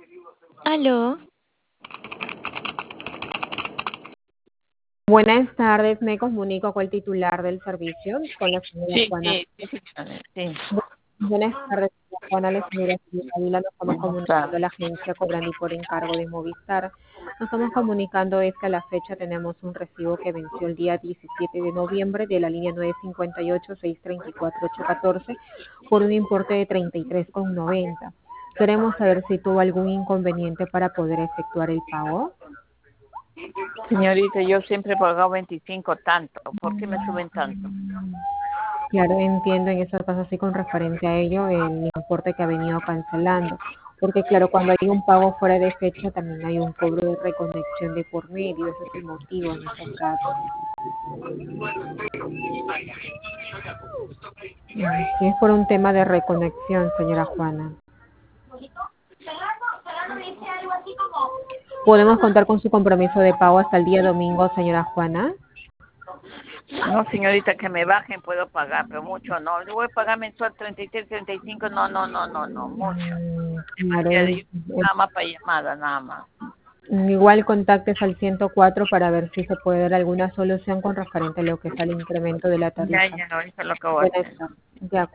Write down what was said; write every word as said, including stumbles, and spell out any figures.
Aló. Buenas tardes, me comunico con el titular del servicio, con la señora Sí, Juana. sí, sí, señora, sí. Bu- Buenas tardes, señora Juana, la señora Dalila, nos estamos ¿Cómo comunicando está? a la agencia Cobrandi por encargo de Movistar. Nos estamos comunicando es que a la fecha tenemos un recibo que venció el día diecisiete de noviembre de la línea nueve cinco ocho, seis tres cuatro, ocho uno cuatro por un importe de treinta y tres con noventa. Queremos saber si tuvo algún inconveniente para poder efectuar el pago. Señorita, yo siempre he pagado veinticinco tanto. ¿Por qué me suben tanto? Claro, entiendo en esos casos así con referente a ello el importe que ha venido cancelando. Porque claro, cuando hay un pago fuera de fecha también hay un cobro de reconexión de por medio, ese es el motivo en esos casos. Si es por un tema de reconexión, señora Juana. ¿Podemos contar con su compromiso de pago hasta el día domingo, señora Juana? No, señorita, que me bajen puedo pagar, pero mucho no. Yo voy a pagar mensual treinta y tres, treinta y cinco, no, no, no, no, no, mucho. Mm, claro, Demasiado. en- Yo- Nada más para llamada, nada más. en- igual contactes al ciento cuatro para ver si se puede dar alguna solución con referente a lo que es el incremento de la Ya, tarifa. ya, no, eso es lo que voy a Buenas hacer. tardes. De acuerdo.